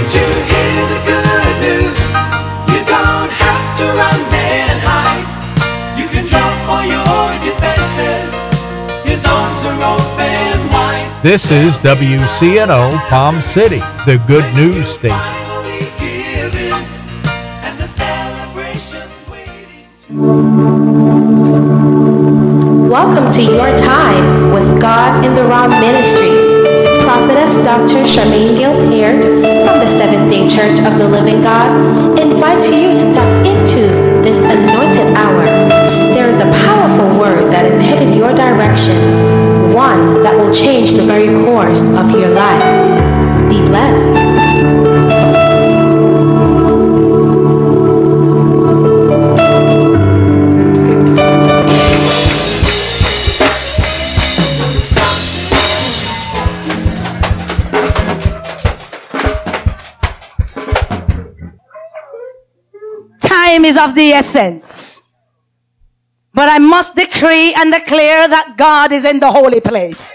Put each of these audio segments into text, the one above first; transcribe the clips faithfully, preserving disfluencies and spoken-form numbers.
you hear the good news? You don't have to run and hide. You can drop all your defenses. His arms are open wide. This is W C N O Palm City, the good news station. Welcome to Your Time with God in the Round Ministries. Prophetess Doctor Charmaine Gilpert from the Seventh-day Church of the Living God invites you to tap into this anointed hour. There is a powerful word that is headed your direction, one that will change the very course of your life. Be blessed. Time is of the essence. But I must decree and declare that God is in the holy place.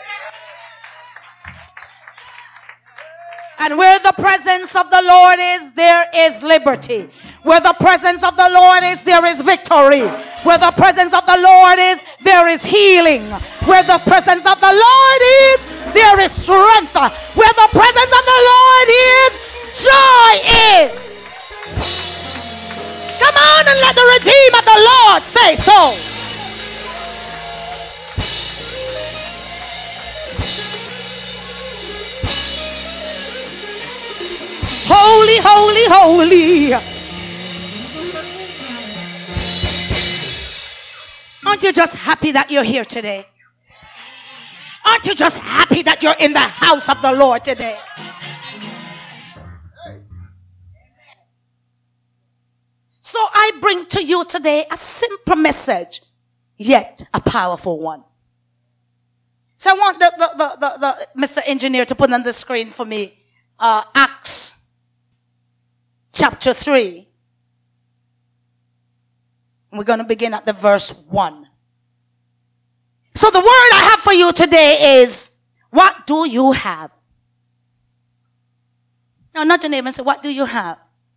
And where the presence of the Lord is, there is liberty. Where the presence of the Lord is, there is victory. Where the presence of the Lord is, there is healing. Where the presence of the Lord is, there is strength. Where the presence of the Lord is, joy is. Come on and let the Redeemer of the Lord say so. Holy, holy, holy. Aren't you just happy that you're here today? Aren't you just happy that you're in the house of the Lord today? So I bring to you today a simple message, yet a powerful one. So I want the, the, the, the, the Mister Engineer to put on the screen for me uh, Acts chapter three. We're going to begin at the verse one. So the word I have for you today is, what do you have? Now, not your neighbor and say, what do you have?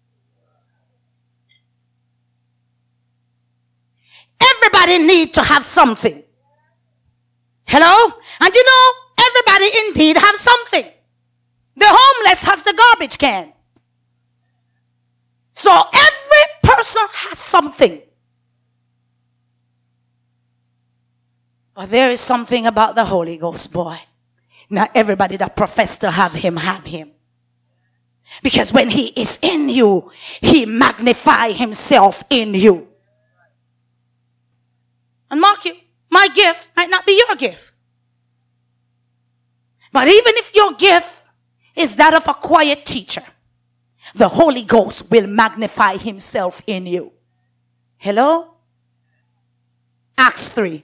Everybody needs to have something. Hello? And you know, everybody indeed have something. The homeless has the garbage can. So every person has something. But there is something about the Holy Ghost, boy. Not everybody that profess to have him, have him. Because when he is in you, he magnify himself in you. And mark you, my gift might not be your gift. But even if your gift is that of a quiet teacher, the Holy Ghost will magnify himself in you. Hello? Acts three.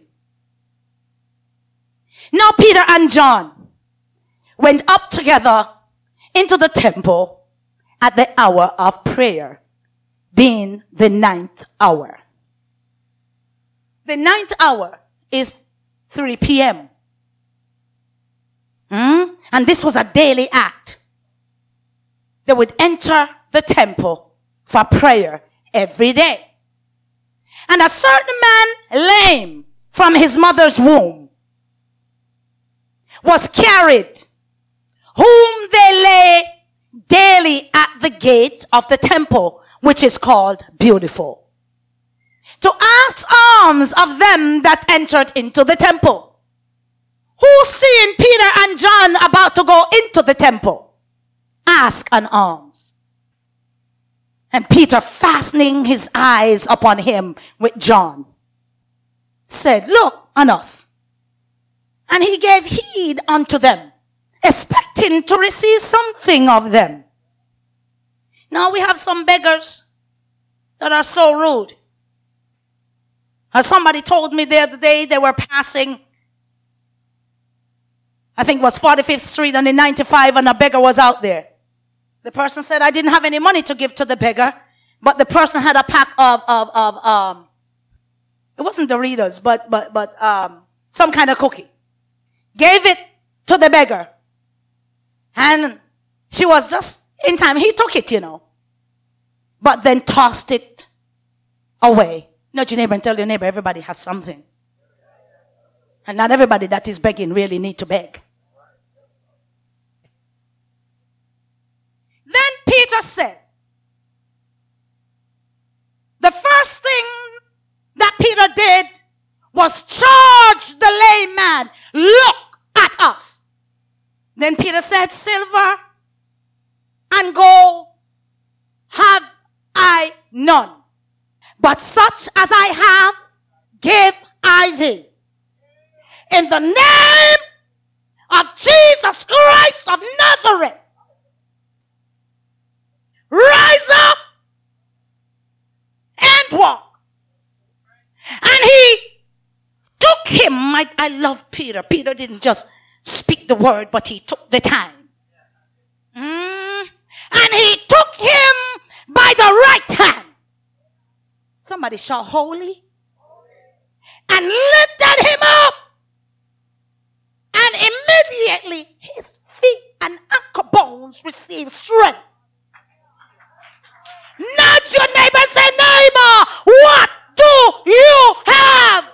Now Peter and John went up together into the temple at the hour of prayer, being the ninth hour. The ninth hour is three p.m. Hmm? And this was a daily act. They would enter the temple for prayer every day. And a certain man, lame from his mother's womb, was carried, whom they lay daily at the gate of the temple, which is called Beautiful, to ask alms of them that entered into the temple. Who, seeing Peter and John about to go into the temple, ask an alms? And Peter, fastening his eyes upon him with John, said, look on us. And he gave heed unto them, expecting to receive something of them. Now we have some beggars that are so rude. As somebody told me the other day, they were passing, I think it was forty-fifth Street and the ninety-five, and a beggar was out there. The person said, I didn't have any money to give to the beggar, but the person had a pack of, of, of um, it wasn't Doritos, but, but, but, um, some kind of cookie. Gave it to the beggar. And she was just In time, he took it, you know, but then tossed it away. Nudge your neighbor and tell your neighbor everybody has something. And not everybody that is begging really need to beg. Then Peter said, the first thing that Peter did was charge the layman, look at us. Then Peter said, silver and gold have I none, but such as I have give I thee. In the name of Jesus Christ of Nazareth, rise up and walk. And he took him. I, I love Peter. Peter didn't just speak the word, but he took the time. Mm. And he took him by the right hand. Somebody shout holy. And lifted him up. And immediately his feet and ankle bones received strength. Nudge your neighbor and say, neighbor, what do you have?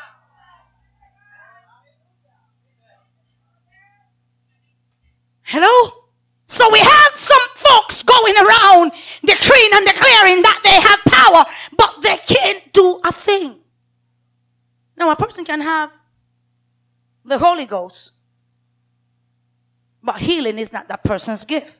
Hello? So we have some folks going around decreeing and declaring that they have power, but they can't do a thing. Now a person can have the Holy Ghost, but healing is not that person's gift.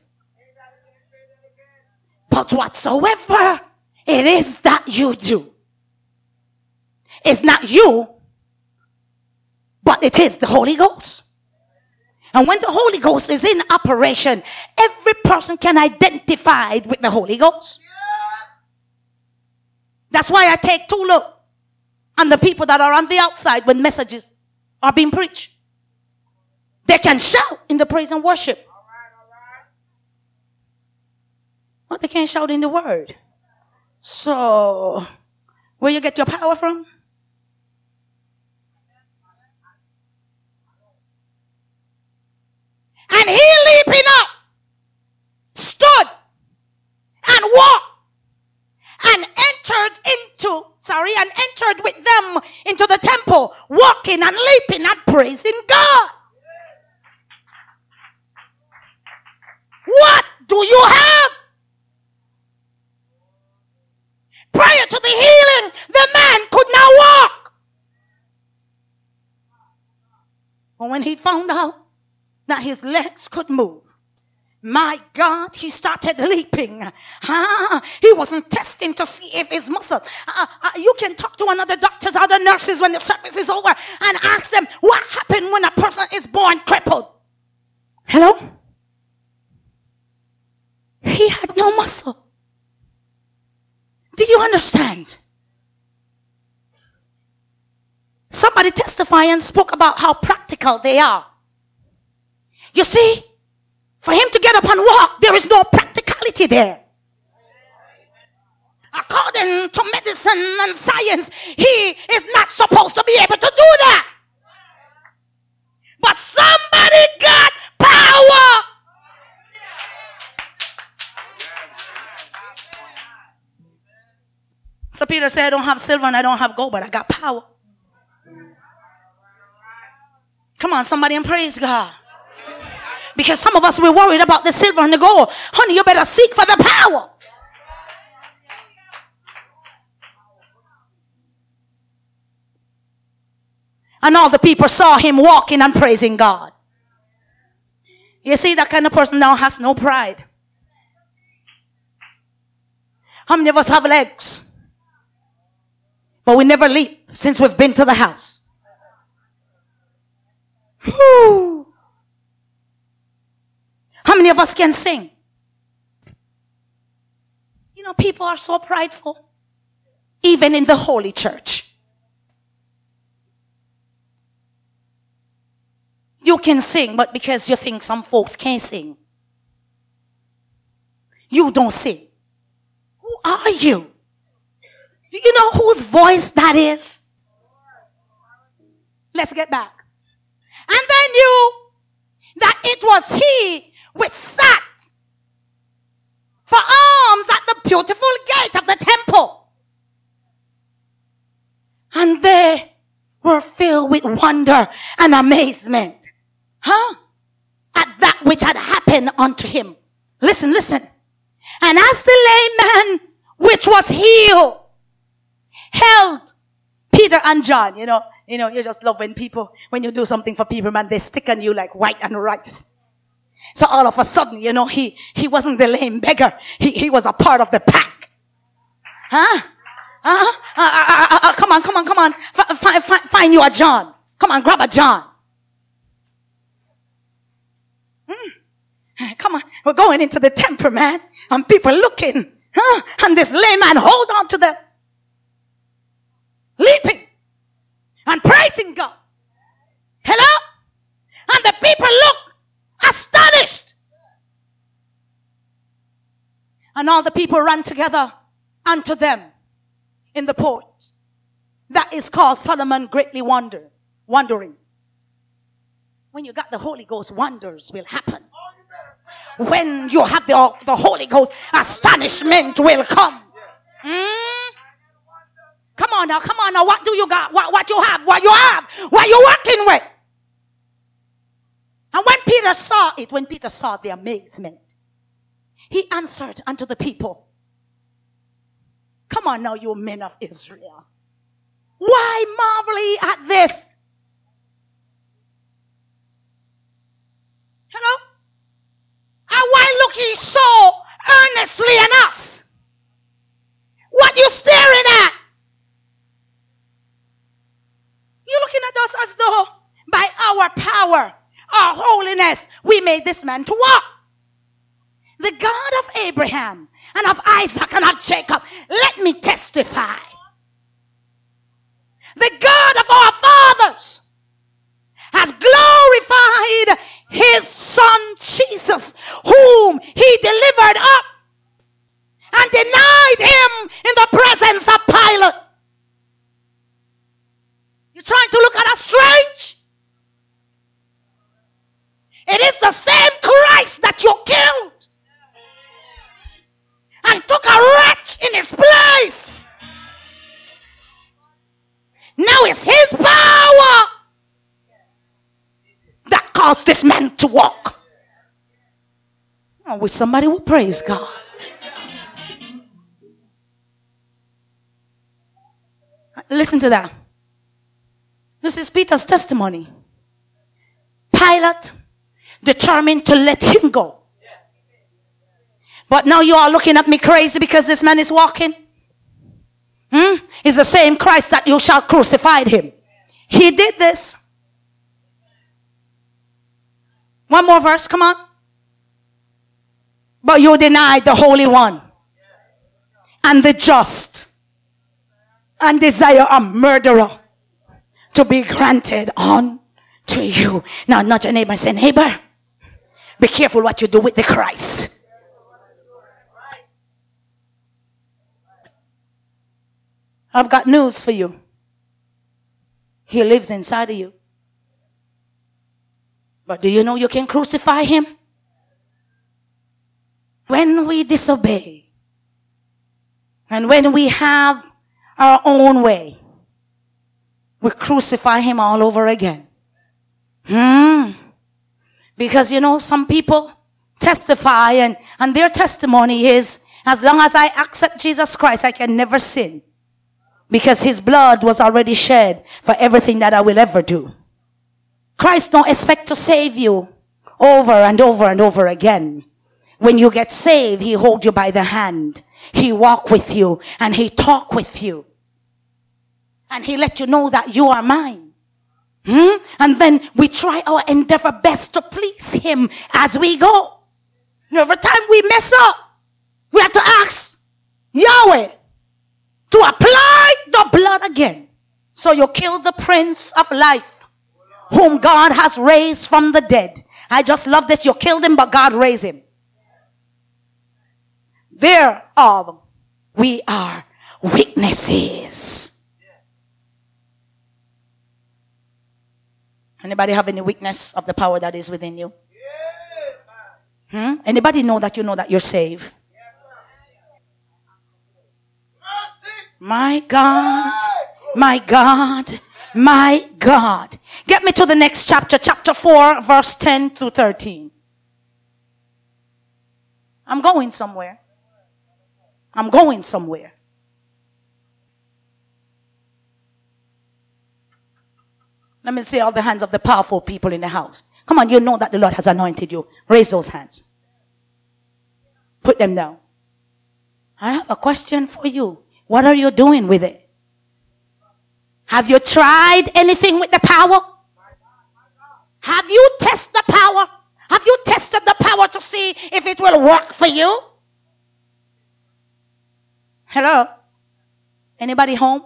But whatsoever it is that you do, it's not you, but it is the Holy Ghost. And when the Holy Ghost is in operation, every person can identify with the Holy Ghost. That's why I take two look on the people that are on the outside when messages are being preached. They can shout in the praise and worship, but they can't shout in the word. So, where you get your power from? And he leaping up, stood and walked and entered into, sorry, and entered with them into the temple, walking and leaping and praising God. What do you have? Prior to the healing, the man could not walk. But when he found out that his legs could move, my God, he started leaping. Ah, he wasn't testing to see if his muscle. Uh, uh, you can talk to another doctors, other nurses when the service is over and ask them what happened when a person is born crippled. Hello? He had no muscle. Do you understand? Somebody testified and spoke about how practical they are. You see, for him to get up and walk, there is no practicality there. According to medicine and science, he is not supposed to be able to do that. But somebody got power. So Peter said, I don't have silver and I don't have gold, but I got power. Come on, somebody, and praise God. Because some of us, we're worried about the silver and the gold. Honey, you better seek for the power. And all the people saw him walking and praising God. You see, that kind of person now has no pride. How many of us have legs? But we never leap since we've been to the house. Whew. How many of us can sing? You know, people are so prideful, even in the holy church. You can sing, but because you think some folks can't sing, you don't sing. Who are you? Do you know whose voice that is? Let's get back. And they knew that it was he which sat filled with wonder and amazement. Huh? At that which had happened unto him. Listen, listen. And as the lame man which was healed held Peter and John, you know, you know, you just love when people, when you do something for people, man, they stick on you like white and rice. So all of a sudden, you know, he, he wasn't the lame beggar. He, he was a part of the pack. Huh? Huh? Uh, uh, uh, uh, come on, come on, come on. F- f- f- find you a John. Come on, grab a John. Hmm. Come on, we're going into the temple, man. And people looking. Huh? And this lame man hold on to them. Leaping. And praising God. Hello? And the people look astonished. And all the people ran together unto them in the port. That is called Solomon greatly wonder, wondering. When you got the Holy Ghost, wonders will happen. When you have the, the Holy Ghost, astonishment will come. Mm? Come on now, come on now. What do you got? What, what you have? What you have? What you working with? And when Peter saw it, when Peter saw the amazement, he answered unto the people, come on now, you men of Israel. Why marvel ye at this? Hello? And why look ye so earnestly at us? What you staring at? You looking at us as though by our power, our holiness, we made this man to walk. The God of Abraham and of Isaac and of Jacob, let me testify. The God of our fathers has glorified his son Jesus, whom he delivered up and denied him in the presence of Pilate. You're trying to look at us strange? It is the same Christ that you killed and took a wretch in his place. Now it's his power that caused this man to walk. I wish somebody would praise God. Listen to that. This is Peter's testimony. Pilate determined to let him go. But now you are looking at me crazy because this man is walking. Hmm? It's the same Christ that you shall crucify him. He did this. One more verse, come on. But you denied the Holy One and the just and desire a murderer to be granted on to you. Now, not your neighbor, say, neighbor, be careful what you do with the Christ. I've got news for you. He lives inside of you. But do you know you can crucify him? When we disobey and when we have our own way, we crucify him all over again. Hmm. Because, you know, some people testify and, and their testimony is, as long as I accept Jesus Christ, I can never sin. Because his blood was already shed for everything that I will ever do. Christ don't expect to save you over and over and over again. When you get saved, he hold you by the hand. He walk with you and he talk with you. And he let you know that you are mine. Hmm? And then we try our endeavor best to please him as we go. Every time we mess up, we have to ask Yahweh to apply the blood again. So you kill the Prince of Life, whom God has raised from the dead. I just love this. You killed him, but God raised him. Thereof we are witnesses. Anybody have any witness of the power that is within you? Hmm? Anybody know that you know that you're saved? My God, my God, My God. Get me to the next chapter, chapter four, verse ten through thirteen. I'm going somewhere. I'm going somewhere. Let me see all the hands of the powerful people in the house. Come on, you know that the Lord has anointed you. Raise those hands. Put them down. I have a question for you. What are you doing with it? Have you tried anything with the power? Have you tested the power? Have you tested the power to see if it will work for you? Hello? Anybody home?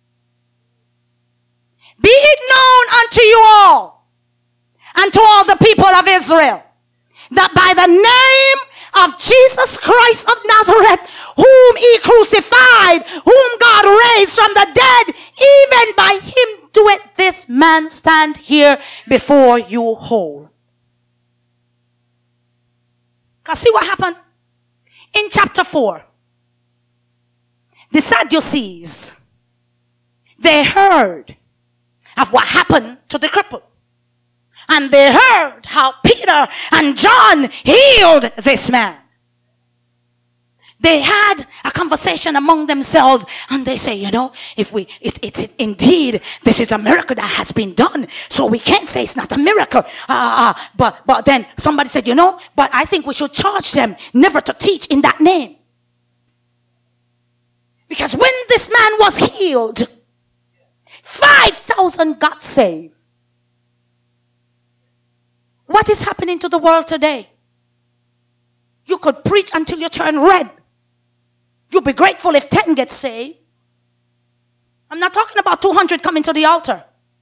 Be it known unto you all and to all the people of Israel that by the name of Jesus Christ of Nazareth, whom he crucified, whom God raised from the dead, even by him doeth this man stand here before you whole. Because see what happened? In chapter four, the Sadducees, they heard of what happened to the cripple. And they heard how Peter and John healed this man. They had a conversation among themselves and they say, you know, if we, it, it, it indeed, this is a miracle that has been done. So we can't say it's not a miracle. Uh, uh, but, but then somebody said, you know, but I think we should charge them never to teach in that name. Because when this man was healed, five thousand got saved. What is happening to the world today? You could preach until you turn red. You'll be grateful if ten get saved. I'm not talking about two hundred coming to the altar.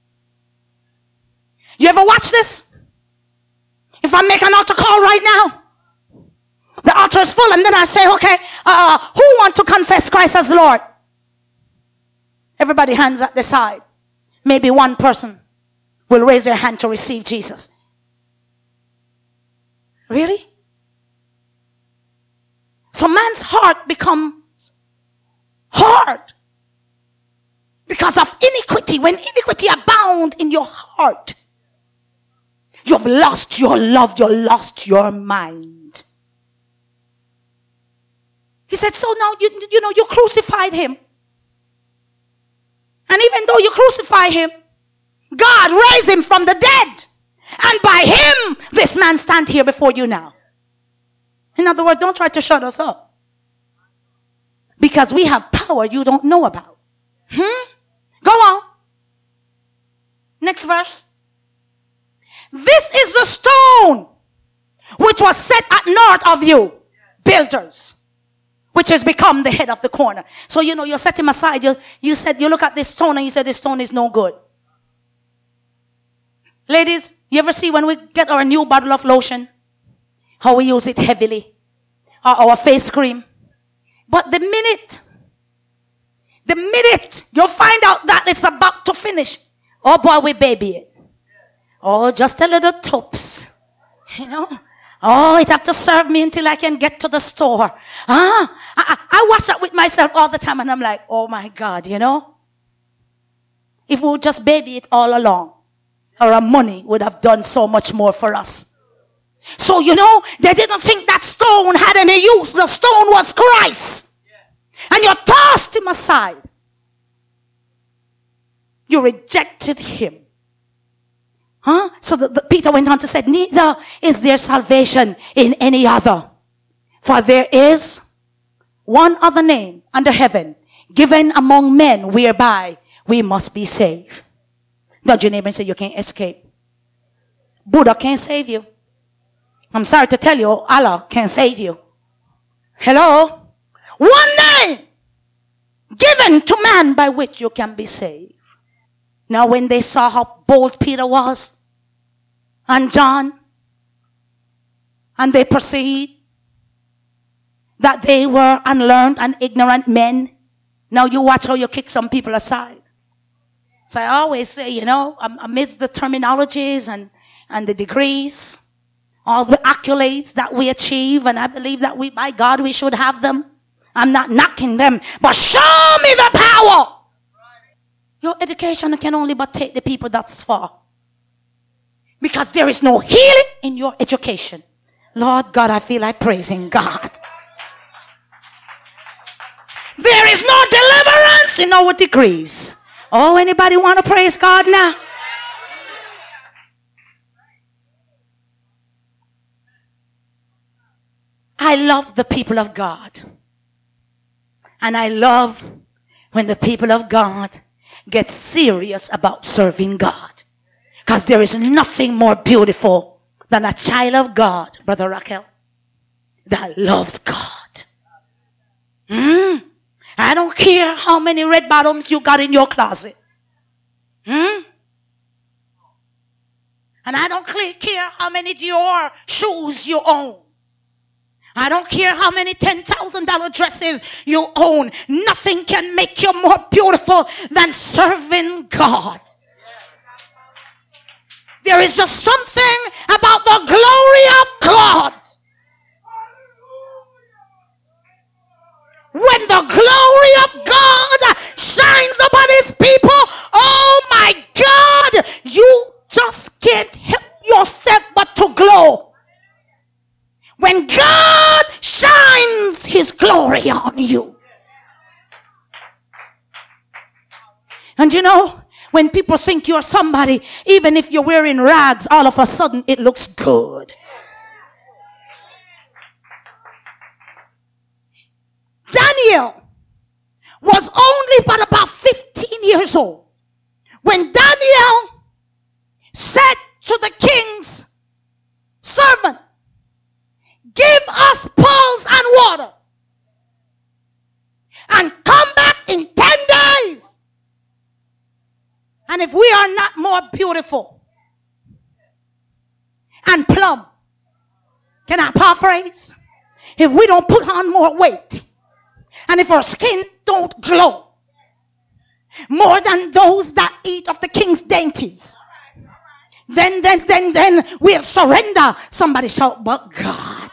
You ever watch this? If I make an altar call right now, the altar is full, and then I say, okay, uh, who want to confess Christ as Lord? Everybody hands at the side. Maybe one person will raise their hand to receive Jesus. Really? So man's heart becomes hard because of iniquity. When iniquity abound in your heart, you've lost your love, you've lost your mind. He said, so now, you, you know, you crucified him. And even though you crucify him, God raised him from the dead. And by him, this man stands here before you now. In other words, don't try to shut us up. Because we have power you don't know about. Hmm? Go on. Next verse. This is the stone which was set at north of you, builders, which has become the head of the corner. So, you know, you set him aside. You, you said, you look at this stone and you said, this stone is no good. Ladies, you ever see when we get our new bottle of lotion, how we use it heavily? Or our face cream. But the minute, the minute you find out that it's about to finish, oh boy, we baby it. Oh, just a little tops. You know? Oh, it have to serve me until I can get to the store. Ah, I, I watch that with myself all the time and I'm like, oh my God, you know? If we would just baby it all along, our money would have done so much more for us. So, you know, they didn't think that stone had any use. The stone was Christ. And you tossed him aside. You rejected him. Huh? So the, the, Peter went on to say, neither is there salvation in any other. For there is one other name under heaven given among men whereby we must be saved. Nudge your neighbor and say, you can't escape. Buddha can't save you. I'm sorry to tell you, Allah can't save you. Hello? One name given to man by which you can be saved. Now when they saw how bold Peter was and John, and they perceived that they were unlearned and ignorant men, now you watch how you kick some people aside. So I always say, you know, amidst the terminologies and, and the degrees, all the accolades that we achieve, and I believe that we, by God, we should have them. I'm not knocking them, but show me the power. Your education can only but take the people that's far. Because there is no healing in your education. Lord God, I feel like praising God. There is no deliverance in our degrees. Oh, anybody want to praise God now? I love the people of God. And I love when the people of God get serious about serving God. Because there is nothing more beautiful than a child of God, Brother Raquel, that loves God. Mm. I don't care how many red bottoms you got in your closet. Mm. And I don't care how many Dior shoes you own. I don't care how many ten thousand dollars dresses you own. Nothing can make you more beautiful than serving God. There is just something about the glory of God. When the glory of God shines upon his people, oh my God, you just can't help yourself but to glow. When God shines his glory on you. And you know, when people think you're somebody, even if you're wearing rags, all of a sudden it looks good. Daniel was only but about fifteen years old when Daniel said to the king's servant, give us pearls and water and come back in ten days. And if we are not more beautiful and plump, can I paraphrase? If we don't put on more weight, and if our skin don't glow more than those that eat of the king's dainties, then, then, then, then we'll surrender. Somebody shout, but God.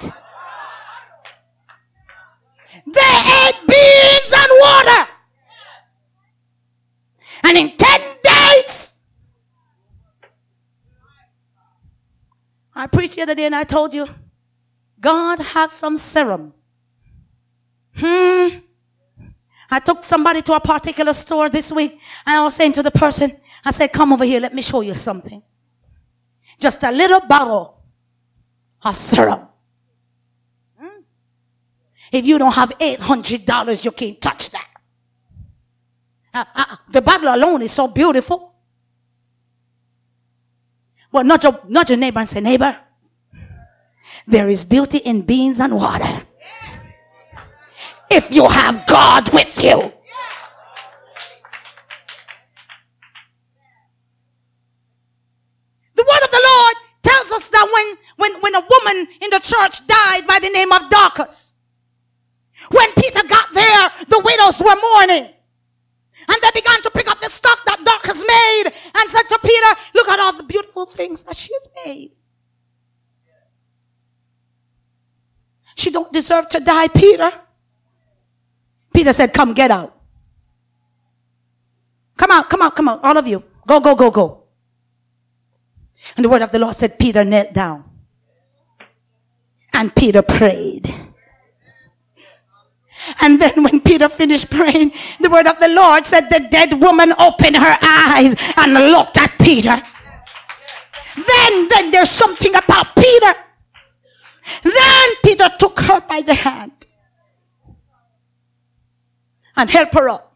They ate beans and water. And in ten days, I preached the other day and I told you, God has some serum. Hmm. I took somebody to a particular store this week and I was saying to the person, I said, come over here, let me show you something. Just a little bottle of serum. Hmm. If you don't have eight hundred dollars, you can't touch that. Uh, uh, the bottle alone is so beautiful. Well, not your, not your neighbor and say, neighbor, there is beauty in beans and water. If you have God with you. The word of the Lord tells us that when, when, when a woman in the church died by the name of Dorcas, when Peter got there, the widows were mourning. And they began to pick up the stuff that Dorcas made and said to Peter, look at all the beautiful things that she has made. She don't deserve to die, Peter. Peter said, come, get out. Come out, come out, come out, all of you. Go, go, go, go. And the word of the Lord said, Peter knelt down. And Peter prayed. And then when Peter finished praying, the word of the Lord said the dead woman opened her eyes and looked at Peter. Then, then there's something about Peter. Then Peter took her by the hand and helped her up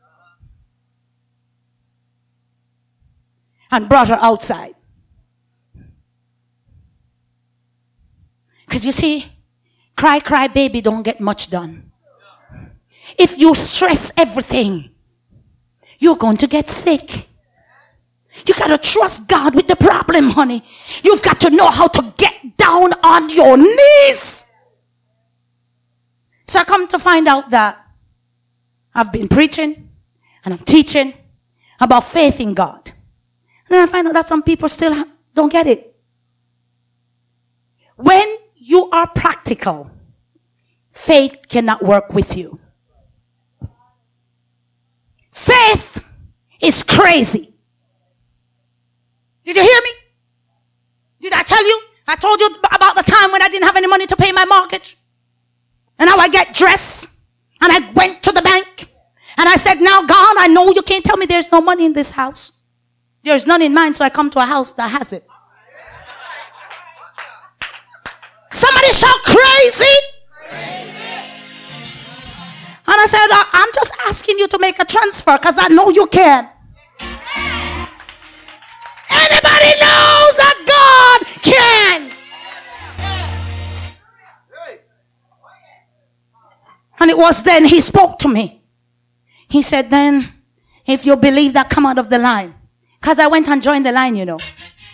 and brought her outside. Because you see, cry, cry, baby don't get much done. If you stress everything, you're going to get sick. You got to trust God with the problem, honey. You've got to know how to get down on your knees. So I come to find out that I've been preaching and I'm teaching about faith in God. And then I find out that some people still don't get it. When you are practical, faith cannot work with you. Faith is crazy. Did you hear me? Did I tell you? I told you about the time when I didn't have any money to pay my mortgage. And now I get dressed. And I went to the bank. And I said, now God, I know you can't tell me there's no money in this house. There's none in mine, so I come to a house that has it. Somebody shout crazy. And I said, I'm just asking you to make a transfer because I know you can. Anybody knows that God can. And it was then he spoke to me. He said, then if you believe that, come out of the line. Because I went and joined the line, you know.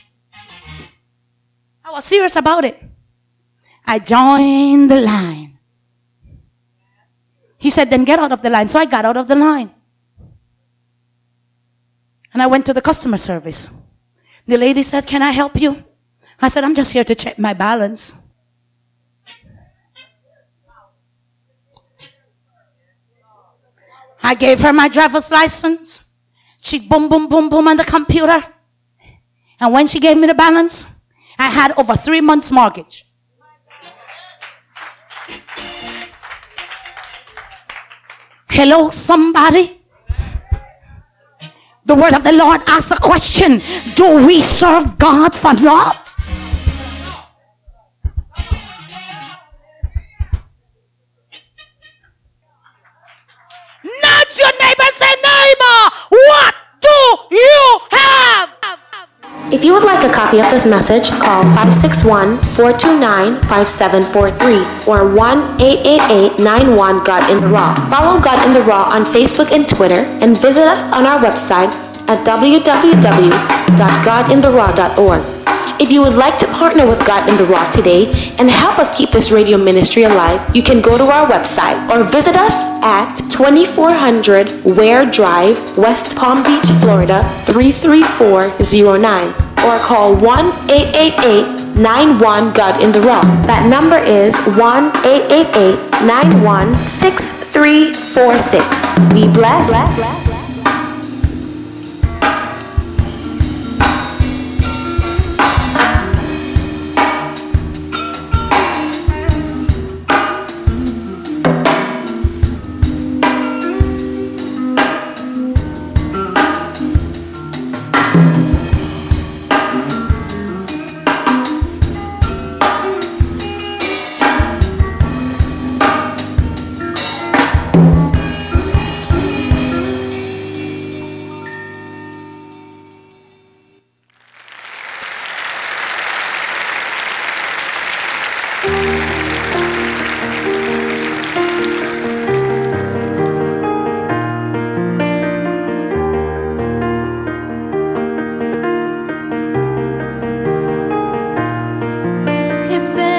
I was serious about it. I joined the line. He said, then get out of the line. So I got out of the line. And I went to the customer service. The lady said, can I help you? I said, I'm just here to check my balance. I gave her my driver's license. She boom, boom, boom, boom on the computer. And when she gave me the balance, I had over three months mortgage. Hello, somebody? The word of the Lord asks a question. Do we serve God for naught? Nudge your neighbor and say, neighbor, what do you have? If you would like a copy of this message, call five six one, four two nine, five seven four three or one eight eight eight, nine one, God in the Raw. Follow God in the Raw on Facebook and Twitter and visit us on our website at w w w dot god in the raw dot org. If you would like to partner with God in the Raw today and help us keep this radio ministry alive, you can go to our website or visit us at twenty-four hundred Ware Drive, West Palm Beach, Florida three three four zero nine or call one eight eight eight, nine one, God in the Raw. That number is one eight eight eight, nine one, six three four six. Be blessed. blessed. If